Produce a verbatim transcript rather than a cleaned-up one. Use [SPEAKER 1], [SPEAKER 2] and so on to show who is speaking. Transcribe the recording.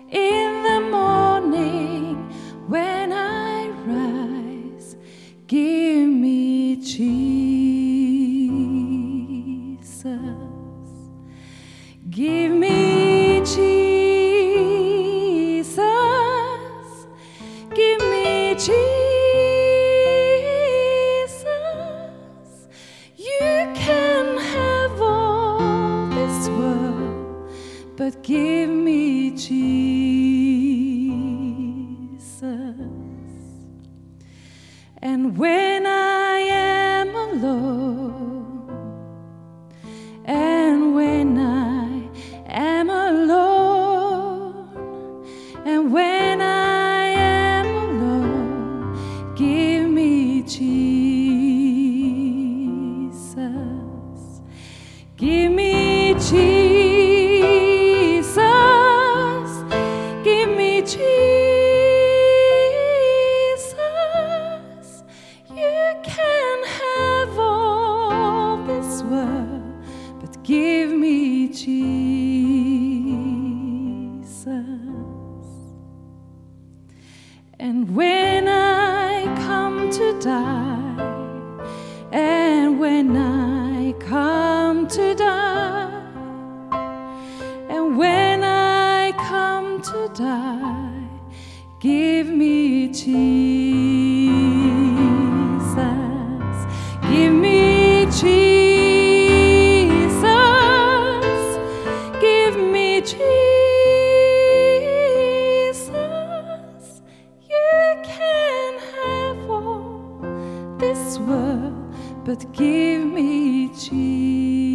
[SPEAKER 1] in the morning when I rise. Give me Jesus. Give me Jesus. Give me Jesus. You can have all this world, but give me Jesus. And when I am alone, and when I am alone, and when I am alone, give me Jesus. Give me Jesus. Give me Jesus. You can have all this world, but give me Jesus. And when I come to die, and when I come to die, and when I come to die, give me Jesus. Give me Jesus. Give me Jesus. You can have all this world, but give me Jesus.